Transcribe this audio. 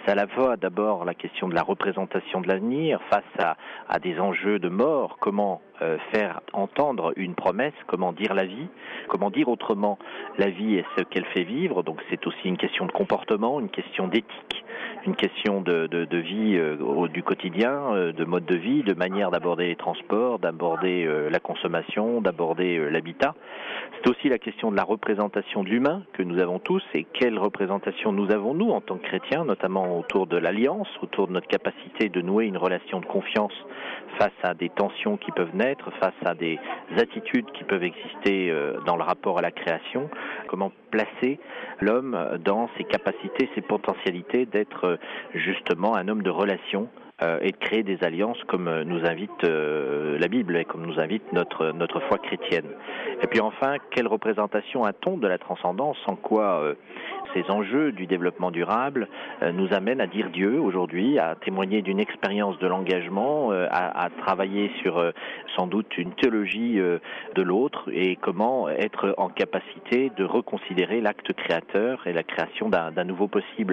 C'est à la fois d'abord la question de la représentation de l'avenir face à des enjeux de mort, comment faire entendre une promesse, comment dire la vie, comment dire autrement la vie et ce qu'elle fait vivre. Donc c'est aussi une question de comportement, une question d'éthique, une question de vie du quotidien, de mode de vie, de manière d'aborder les transports, d'aborder la consommation, d'aborder l'habitat. C'est aussi la question de la représentation de l'humain que nous avons tous et quelle représentation nous avons nous en tant que chrétiens, notamment autour de l'alliance, autour de notre capacité de nouer une relation de confiance face à des tensions qui peuvent naître, face à des attitudes qui peuvent exister dans le rapport à la création. Comment placer l'homme dans ses capacités, ses potentialités d'être justement un homme de relation et de créer des alliances comme nous invite la Bible et comme nous invite notre foi chrétienne. Et puis enfin, quelle représentation a-t-on de la transcendance, sans quoi ces enjeux du développement durable nous amènent à dire Dieu aujourd'hui, à témoigner d'une expérience de l'engagement, à travailler sur sans doute une théologie de l'autre et comment être en capacité de reconsidérer l'acte créateur et la création d'un nouveau possible.